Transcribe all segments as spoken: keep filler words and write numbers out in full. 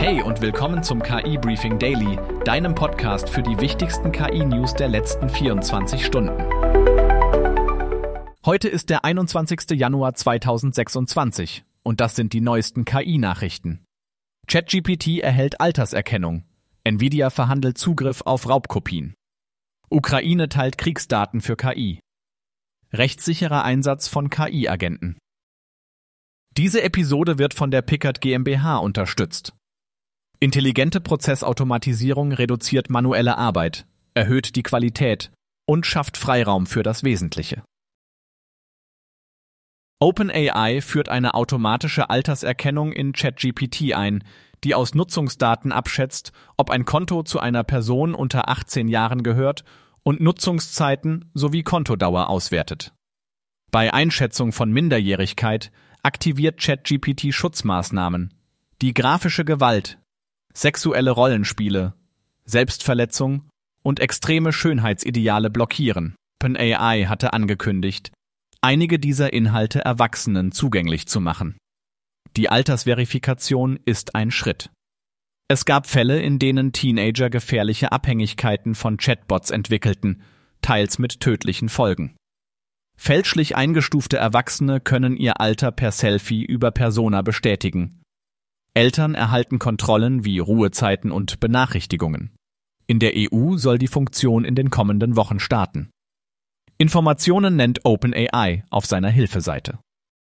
Hey und willkommen zum K I-Briefing Daily, deinem Podcast für die wichtigsten K I-News der letzten vierundzwanzig Stunden. Heute ist der einundzwanzigster Januar zweitausendsechsundzwanzig und das sind die neuesten K I-Nachrichten. ChatGPT erhält Alterserkennung. Nvidia verhandelt Zugriff auf Raubkopien. Ukraine teilt Kriegsdaten für K I. Rechtssicherer Einsatz von K I-Agenten. Diese Episode wird von der Pickard GmbH unterstützt. Intelligente Prozessautomatisierung reduziert manuelle Arbeit, erhöht die Qualität und schafft Freiraum für das Wesentliche. OpenAI führt eine automatische Alterserkennung in ChatGPT ein, die aus Nutzungsdaten abschätzt, ob ein Konto zu einer Person unter achtzehn Jahren gehört und Nutzungszeiten sowie Kontodauer auswertet. Bei Einschätzung von Minderjährigkeit aktiviert ChatGPT Schutzmaßnahmen, die grafische Gewalt, sexuelle Rollenspiele, Selbstverletzung und extreme Schönheitsideale blockieren. OpenAI hatte angekündigt, einige dieser Inhalte Erwachsenen zugänglich zu machen. Die Altersverifikation ist ein Schritt. Es gab Fälle, in denen Teenager gefährliche Abhängigkeiten von Chatbots entwickelten, teils mit tödlichen Folgen. Fälschlich eingestufte Erwachsene können ihr Alter per Selfie über Persona bestätigen. Eltern erhalten Kontrollen wie Ruhezeiten und Benachrichtigungen. In der E U soll die Funktion in den kommenden Wochen starten. Informationen nennt OpenAI auf seiner Hilfeseite.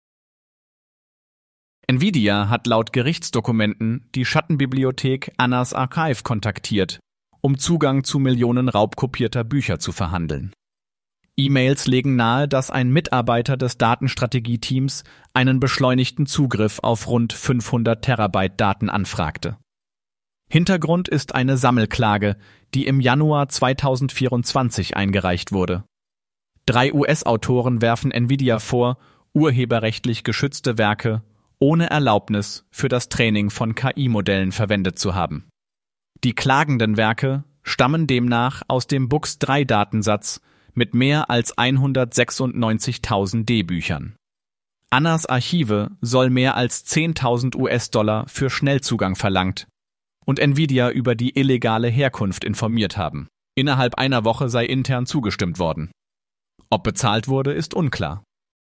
Nvidia hat laut Gerichtsdokumenten die Schattenbibliothek Anna's Archive kontaktiert, um Zugang zu Millionen raubkopierter Bücher zu verhandeln. E-Mails legen nahe, dass ein Mitarbeiter des Datenstrategieteams einen beschleunigten Zugriff auf rund fünfhundert Terabyte Daten anfragte. Hintergrund ist eine Sammelklage, die im Januar zweitausendvierundzwanzig eingereicht wurde. Drei U S-Autoren werfen Nvidia vor, urheberrechtlich geschützte Werke ohne Erlaubnis für das Training von K I-Modellen verwendet zu haben. Die klagenden Werke stammen demnach aus dem Books drei Datensatz mit mehr als hundertsechsundneunzigtausend D-Büchern. Annas Archive soll mehr als zehntausend U S-Dollar für Schnellzugang verlangt und Nvidia über die illegale Herkunft informiert haben. Innerhalb einer Woche sei intern zugestimmt worden. Ob bezahlt wurde, ist unklar.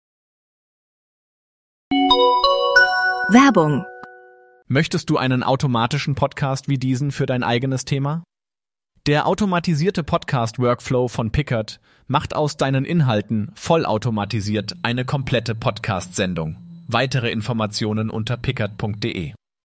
Werbung. Möchtest du einen automatischen Podcast wie diesen für dein eigenes Thema? Der automatisierte Podcast-Workflow von Pickard macht aus deinen Inhalten vollautomatisiert eine komplette Podcast-Sendung. Weitere Informationen unter pickard punkt de.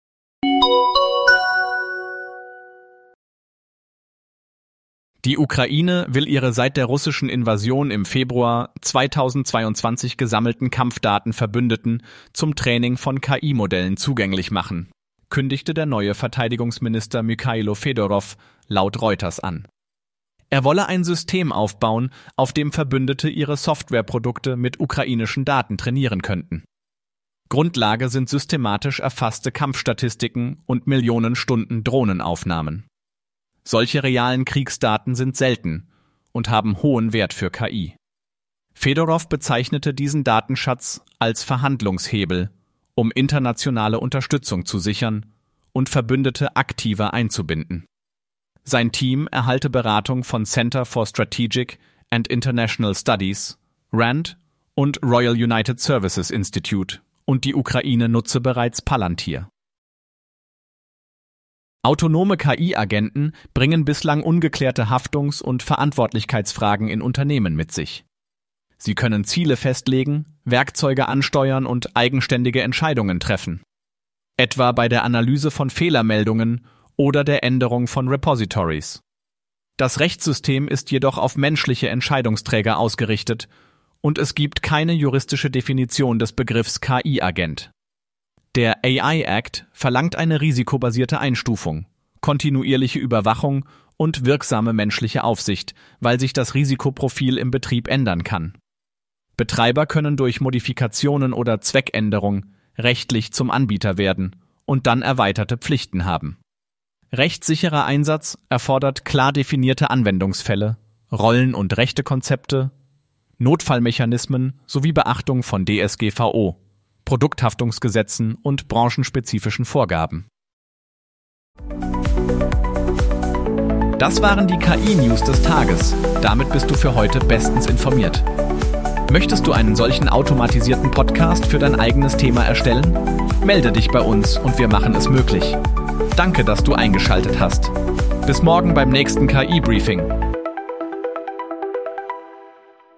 Die Ukraine will ihre seit der russischen Invasion im Februar zweitausendzweiundzwanzig gesammelten Kampfdaten Verbündeten zum Training von K I-Modellen zugänglich machen, kündigte der neue Verteidigungsminister Mykhailo Fedorov laut Reuters an. Er wolle ein System aufbauen, auf dem Verbündete ihre Softwareprodukte mit ukrainischen Daten trainieren könnten. Grundlage sind systematisch erfasste Kampfstatistiken und Millionen Stunden Drohnenaufnahmen. Solche realen Kriegsdaten sind selten und haben hohen Wert für K I. Fedorov bezeichnete diesen Datenschatz als Verhandlungshebel, um internationale Unterstützung zu sichern und Verbündete aktiver einzubinden. Sein Team erhalte Beratung von Center for Strategic and International Studies, RAND und Royal United Services Institute und die Ukraine nutze bereits Palantir. Autonome K I-Agenten bringen bislang ungeklärte Haftungs- und Verantwortlichkeitsfragen in Unternehmen mit sich. Sie können Ziele festlegen, Werkzeuge ansteuern und eigenständige Entscheidungen treffen. Etwa bei der Analyse von Fehlermeldungen oder der Änderung von Repositories. Das Rechtssystem ist jedoch auf menschliche Entscheidungsträger ausgerichtet und es gibt keine juristische Definition des Begriffs K I-Agent. Der A I Act verlangt eine risikobasierte Einstufung, kontinuierliche Überwachung und wirksame menschliche Aufsicht, weil sich das Risikoprofil im Betrieb ändern kann. Betreiber können durch Modifikationen oder Zweckänderung rechtlich zum Anbieter werden und dann erweiterte Pflichten haben. Rechtssicherer Einsatz erfordert klar definierte Anwendungsfälle, Rollen- und Rechtekonzepte, Notfallmechanismen sowie Beachtung von D S G V O, Produkthaftungsgesetzen und branchenspezifischen Vorgaben. Das waren die K I-News des Tages. Damit bist du für heute bestens informiert. Möchtest du einen solchen automatisierten Podcast für dein eigenes Thema erstellen? Melde dich bei uns und wir machen es möglich. Danke, dass du eingeschaltet hast. Bis morgen beim nächsten K I-Briefing.